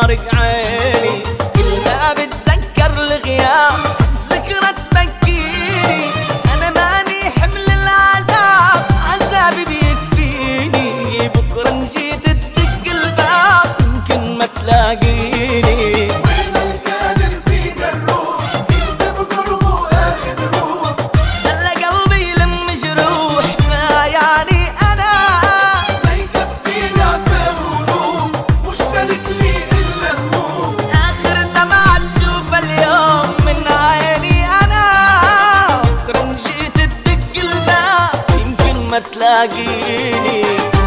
فارق عيني، كل ما بتذكر الغياب ذكرى تبكيني. انا ماني حمل العذاب، عذابي بيكفيني، بكره ان جيت تدق الباب يمكن ما تلاقيني. وين القادر فيك الروح، انت بقربه اخذ روح. خلى قلبي يلم جروح، ما يعني انا ما يكفيني عتاب وهموم، مش ملك لي الا هموم. اخر دمعة تشوف اليوم من عيني انا، بكره ان جيت تدق الباب يمكن ما تلاقيني.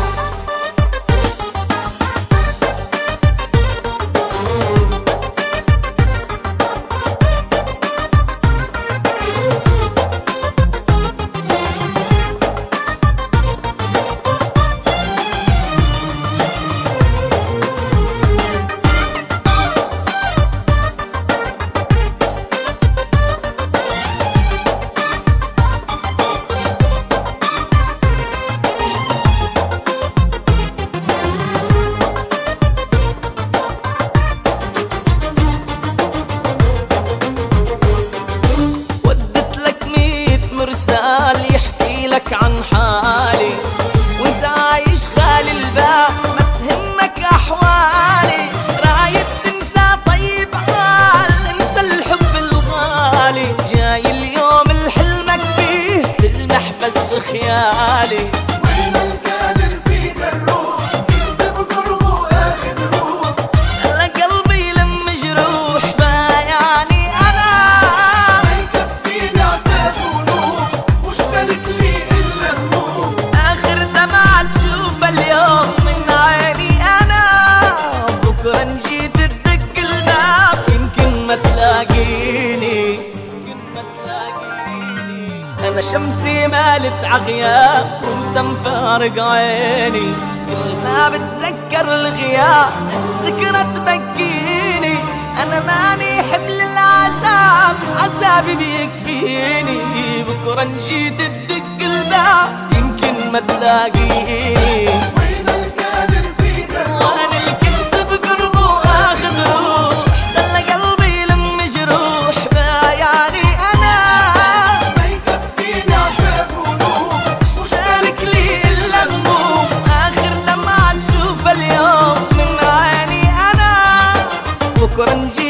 عن حالي وانت عايش خالي البال، ما تهمك احوالي، رايد تنسى طيب حال، انسى الحب الغالي، جاي اليوم الحلمك فيه تلمح بس خيالي. وين القادر فيك الروح، انت بقربه اخذ روح. خلى قلبي يلم جروح، ما يعني انا ما يكفيني عتاب ونوح، مش ملك لي آخر دمعة تشوف اليوم من عيني أنا، بكرة إن جيت تدق الباب يمكن ما تلاقيني. أنا شمسي مالت عغياب وأنت مفارق عيني، كل ما بتذكر الغياب ذكرى تبكيني. أنا ماني حمل العذاب، عذابي بيكفيني، بكرة إن جيت تدق الباب يمكن ما تلاقيني. وين القادر فيك الروح، وانا اللي كنت بقربه اخذ روح، خلى قلبي يلم جروح، ما يعني انا ما يكفيني عتاب ونوح، مش شارك لي الا هموم. اخر دمعة تشوف اليوم من عيني انا، بكره نجي